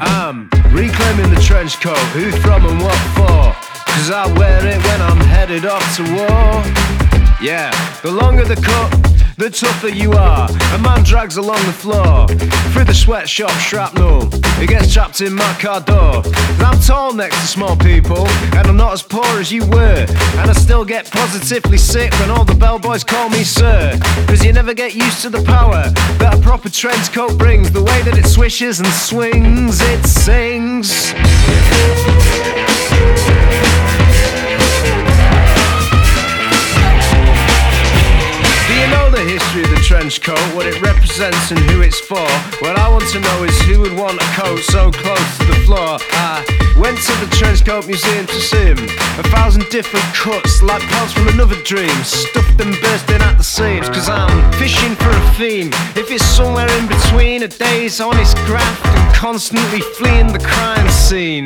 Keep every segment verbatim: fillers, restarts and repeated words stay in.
I'm reclaiming the trench coat, who from and what for? Cause I wear it when I'm headed off to war. Yeah, the longer the cut, the tougher you are. A man drags along the floor, through the sweatshop shrapnel, he gets trapped in my car door. I'm tall next to small people, and I'm not as poor as you were. And I still get positively sick when all the bellboys call me sir. Cause you never get used to the power that a proper trench coat brings. The way that it swishes and swings, it sings. Do you know the history of the trench coat, what it represents and who it's for? What I want to know is who would want a coat so close to the floor. I went to the trench coat museum to see him. A thousand different cuts, like parts from another dream, stuffed and bursting at the seams. Cause I'm fishing for a theme, if it's somewhere in between a day's honest graft and constantly fleeing the crime scene.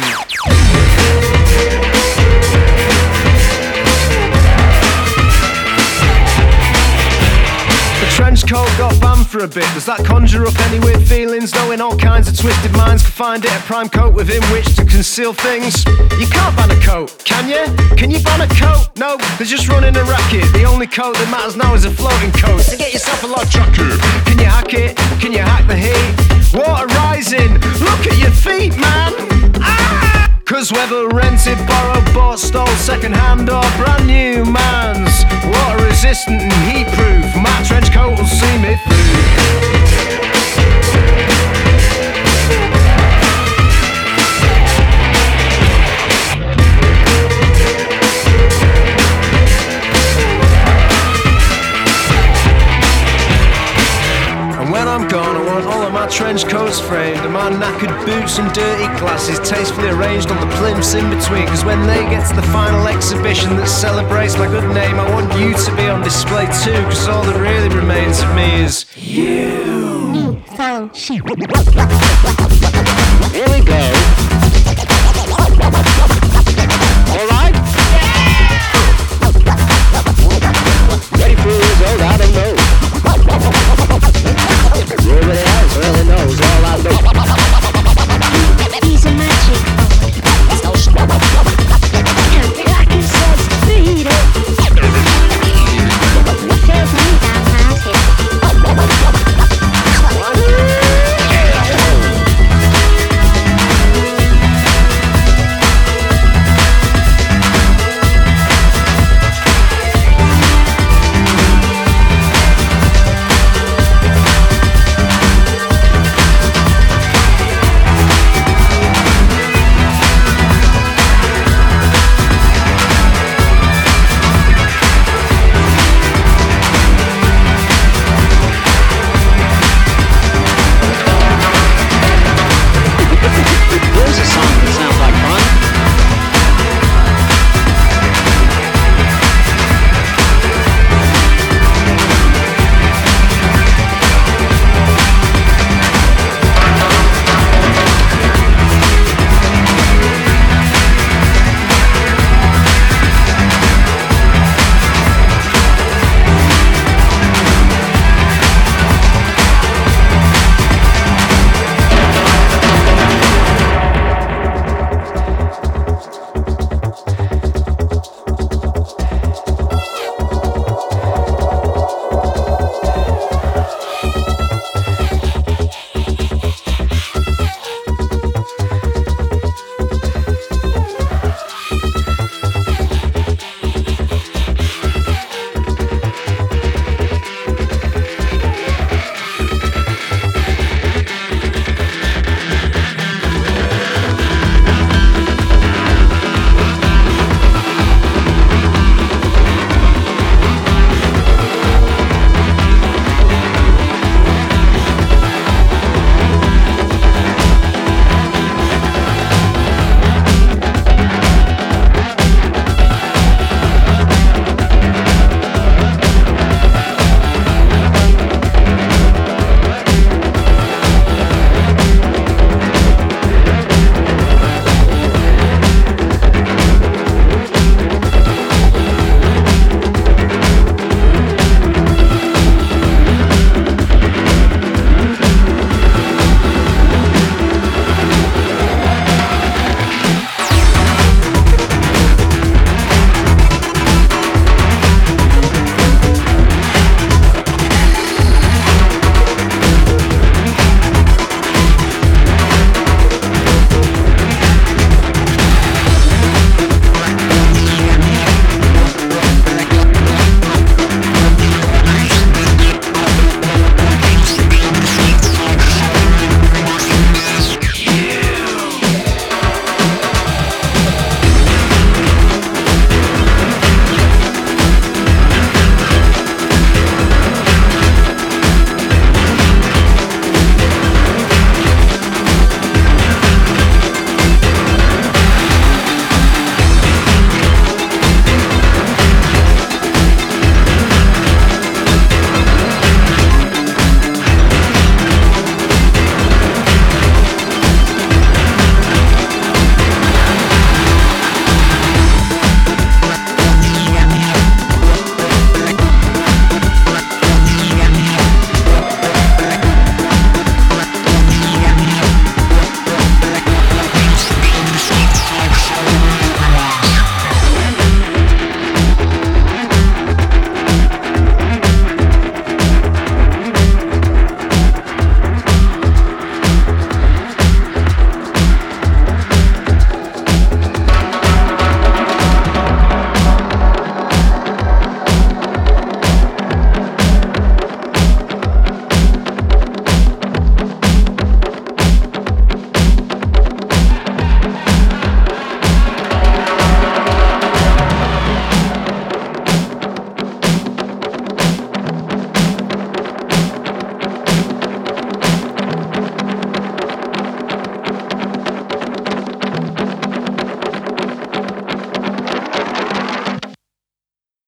Trench coat got banned for a bit. Does that conjure up any weird feelings? Knowing all kinds of twisted minds can find it a prime coat within which to conceal things. You can't ban a coat, can you? Can you ban a coat? No, they're just running a racket. The only coat that matters now is a floating coat. So get yourself a log jacket. Can you hack it? Can you hack the heat? Water rising, look at your feet, man. Ah! Cause whether rented, borrowed, bought, stole, second hand or brand new man's water resistant and heat proof, my trench coat will see me through. And when I'm gone, I want all of my trench coats framed, and my knackered boots and dirty glasses tastefully arranged on the plimps in between. Cause when they get to the final exhibition that celebrates my good name, I want you to be on display too. Cause all that really remains of me is you. Sound. Here we go.